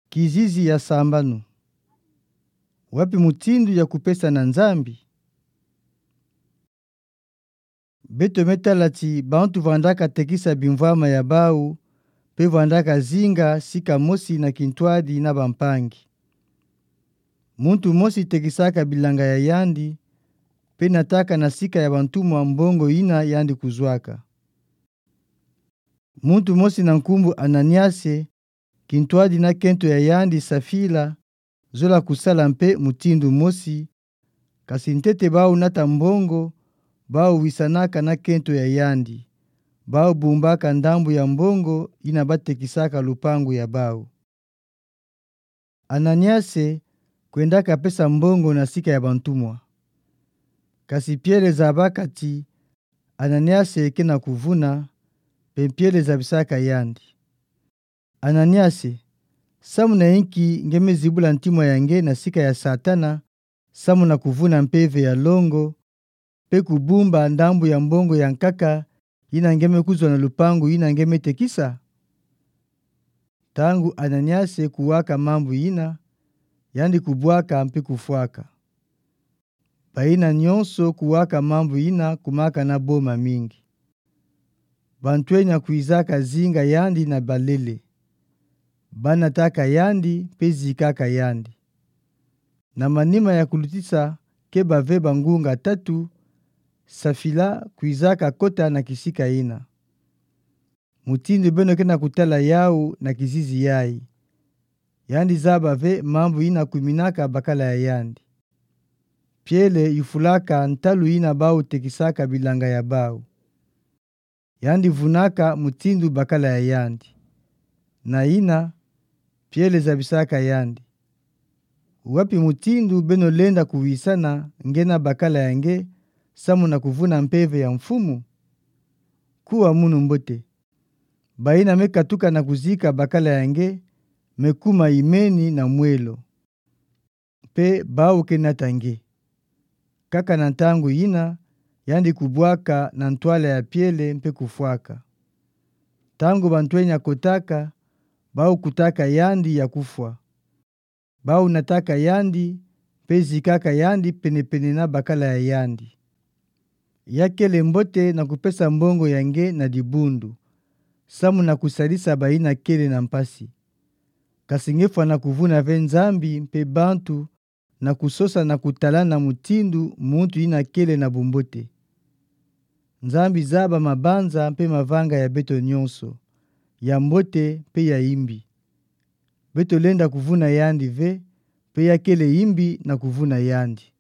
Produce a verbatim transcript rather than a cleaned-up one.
Kizizi ya sambanu. Wapi mutindu ya kupesa na nzambi? Beto metalati bantu vandaka tekisa bimvama ya bau, pe vandaka zinga sika mosi na kintwadi na bampangi. Muntu mosi tekisaka bilanga ya yandi, pe nataka na sika ya bantumu wa mbongo ina yandi kuzwaka. Muntu mosi na nkumbu Ananiase, kintwadi na kento ya yandi Safila, zola kusala mpe mutindu mosi, kasi ntete bau nata mbongo, bau wisanaka na kento ya yandi, bau bumbaka ndambu ya mbongo ina batekisaka lupangu ya bau. Ananiase kwendaka pesa mbongo na sika ya bantumwa. Kasi piele za bakati, Ananiase eke na kuvuna, pe piele za bisaka yandi. Ananiase, samu na inki ngeme zibula ntimwa yange na sika ya satana, samu na kuvuna mpeve ya longo, pe kubumba ndambu ya mbongo ya nkaka, ina ngeme kuzwa na lupangu ina ngeme tekisa. Tangu Ananiase kuwaka mambu ina, yandi kubwaka mpe kufuaka. Baina nyonso kuwaka mambu ina kumaka na boma mingi. Bantuenya kuizaka zinga yandi na balele. Banataka yandi pe zikaka yandi. Na manima ya kulutisa keba veba ngunga tatu, Safila kuizaka kota na kisika ina. Mutindu beno kena kutala yau na kizizi yai. Yandi zaba ve mambu ina kuminaka bakala ya yandi. Piele yufulaka ntalu ina bau tekisaka bilanga ya bau. Yandi vunaka mutindu bakala ya yandi. Na ina piele zabisaka yandi. Wapi mutindu beno lenda kuwisana ngena bakala yange samu na kuvuna mpeve ya mfumu? Kuwa munu mbote. Baina mekatuka na kuzika bakala yange mekuma imeni na mwelo. Pe bau kenatange. Kaka na ntangu ina yandi kubwaka na ntwala ya piele mpe kufuaka. Tangu bantuenya kotaka, bau kutaka yandi ya kufwa. Bau nataka yandi, pe zikaka yandi penepene na bakala ya yandi. Yakele mbote na kupesa mbongo yange na dibundu. Samu na kusalisa baina kele na mpasi. Kasingefwa na kuvuna ve nzambi mpe bantu na kusosa na kutalana mutindu muntu ina kele na bumbote. Nzambi zaba mabanza mpe mavanga ya beto nyonso, ya mbote pe ya imbi. Beto lenda kuvuna yandi ve, pe ya kele imbi na kuvuna yandi.